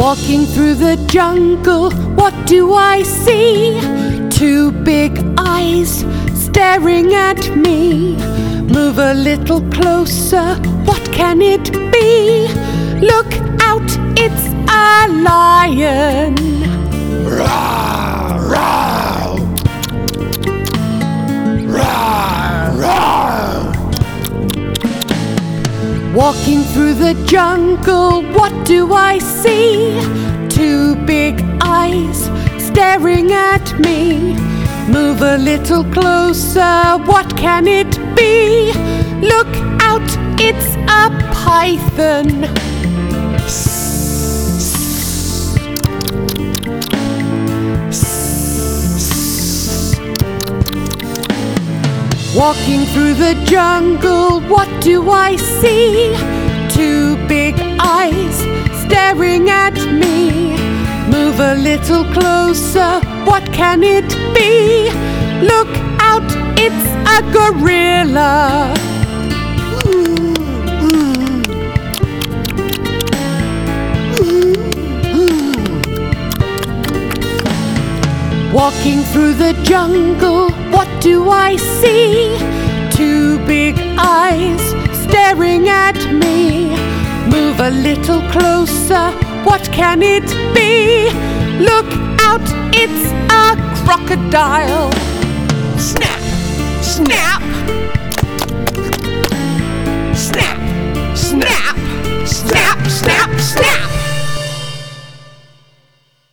Walking through the jungle, what do I see? Two big eyes staring at me. Move a little closer, what can it be? Look out, it's a lion. Rawr, rawr. Rawr, rawr. Walking through the jungle, what do I see? Two big eyes staring at me. Move a little closer, what can it be? Look out, it's a python. Walking through the jungle, what do I see? Two big eyes staring at me. Move a little closer, what can it be? Look out, it's a gorilla. Walking through the jungle, what do I see? Two big eyes staring at me. Move a little closer, what can it be? Look out, it's a crocodile. Snap, snap. Snap, snap, snap, snap, snap.